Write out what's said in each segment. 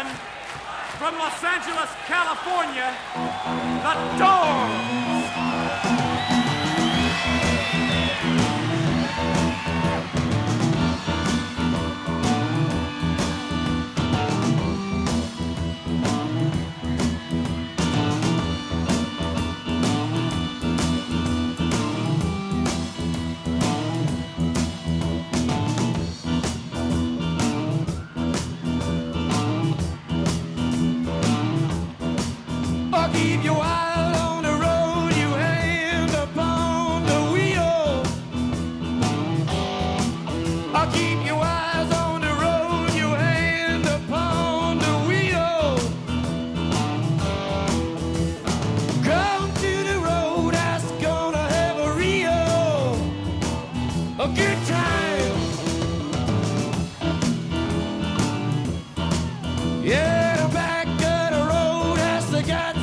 one, from Los Angeles, California, The Doors. Keep your eye on the road, you hand upon the wheel. I'll keep your eyes on the road, you hand upon the wheel. Come to the road, that's gonna have a good time. Yeah, the back of the road has to get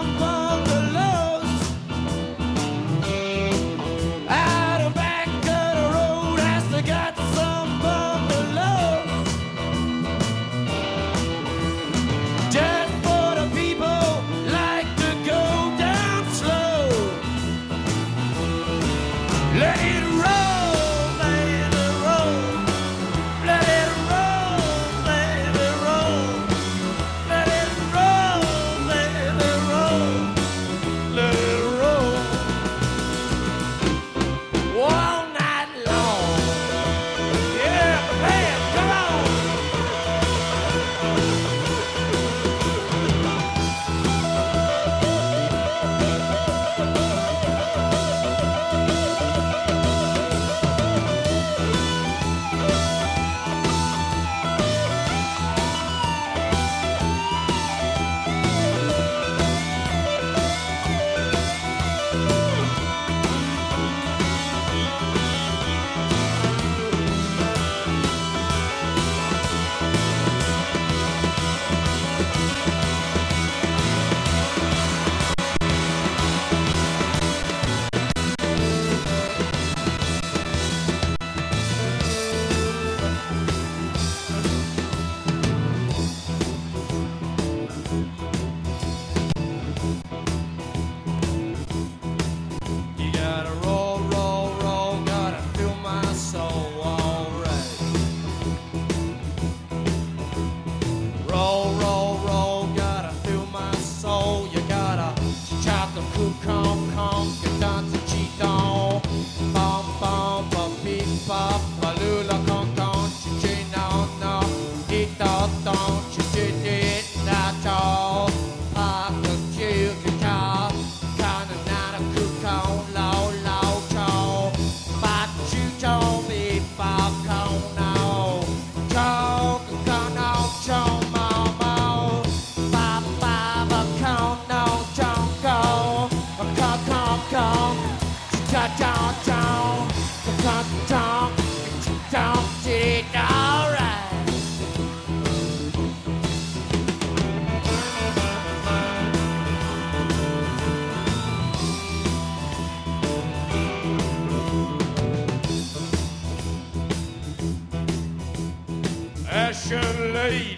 Ashen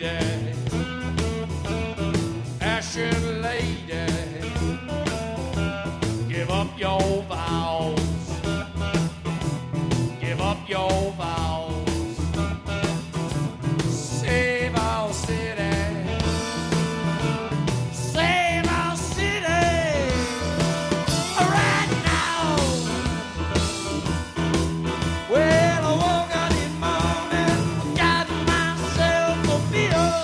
lady, give up your vows, give up your vows, save our city, save our city, right now. Well, I woke up in the morning, got myself a beer.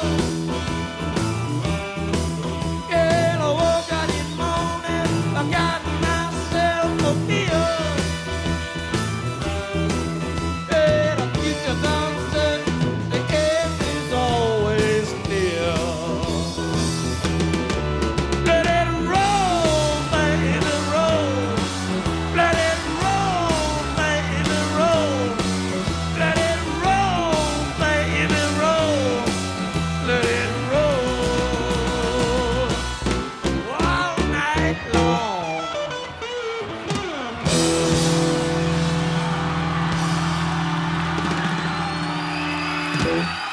Thank you.